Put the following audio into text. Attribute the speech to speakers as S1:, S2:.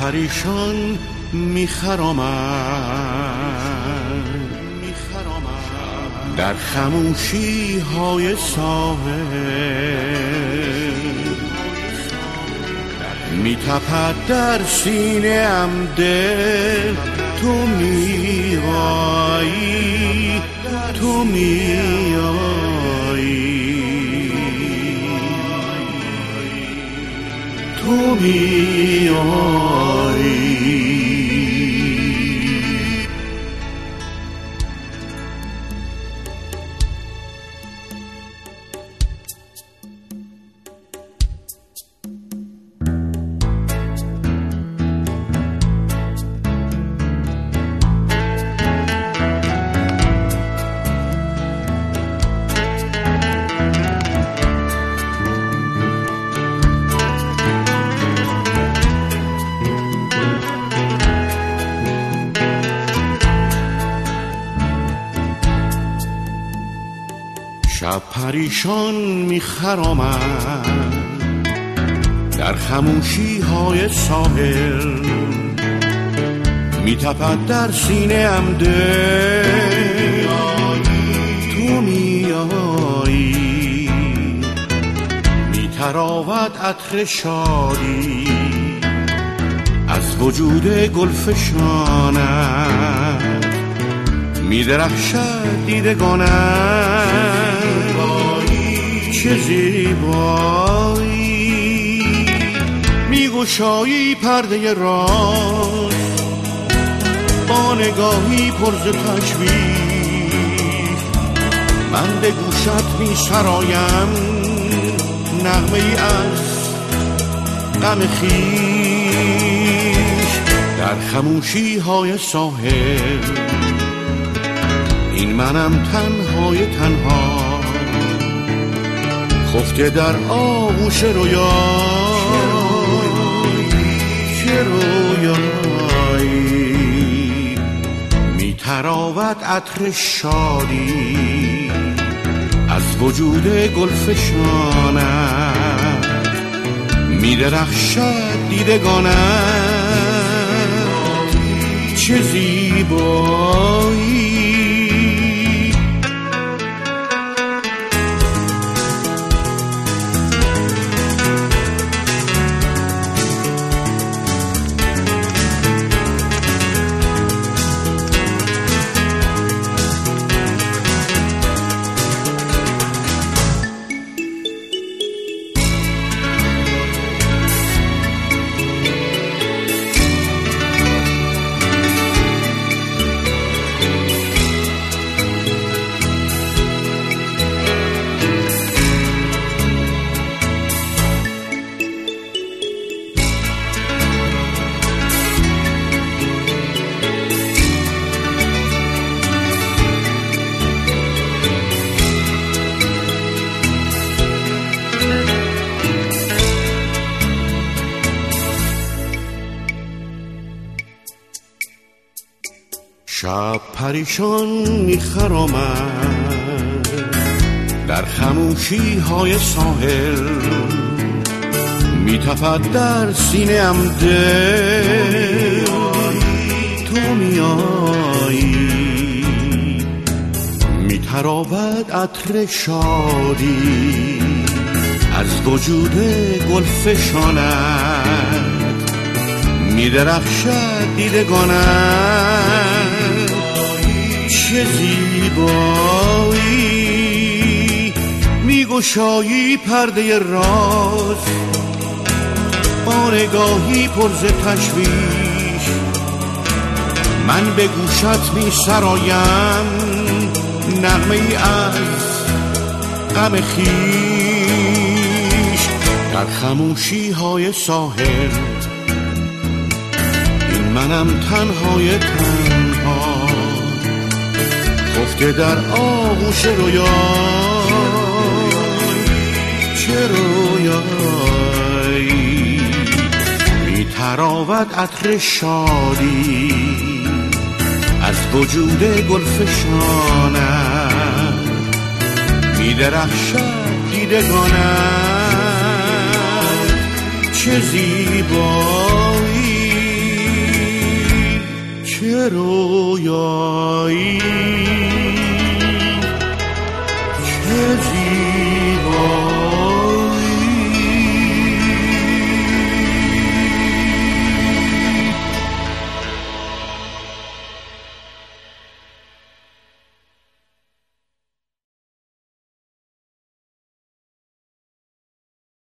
S1: پریشان میخرامد در خموشی های ساحل، میتپد در سینه ام دل، تو میایی، تو میایی، تو میایی. شب پریشان میخرامد در خموشی های ساحل، میتپد در سینه ام دل، تو میایی، میتراود عطر شادی از وجود گلفشانت، میدرخشد دیدگانت، چه زیبایی، میگشایی پرده راز با نگاهی پر ز تشویش، من به گوشت میسرایم نغمه ای از غم خویش. در خموشی های ساحل این منم تنهای تنها، خفته در آغوش رویا، چه رویایی، میتراود عطر شادی از وجود گلفشانت، میدرخشد دیدگانت، چه زیبایی. شب پریشان میخرامد در خموشی های ساحل، میتپد در سینه ام دل، تو میایی، میتراود عطر شادی از وجود گلفشانت، میدرخشد دیدگانت، چه زیبایی، میگشایی پرده راز با نگاهی پر ز تشویش، من به گوشت میسرایم نغمه ای از غم خویش. در خموشی های ساحل این منم تنهای تنها، خفته در آغوش رویا، چه رویایی، میتراود عطر شادی از وجود گلفشانت، میدرخشد دیدگانت، چه زیبایی. چه رویایی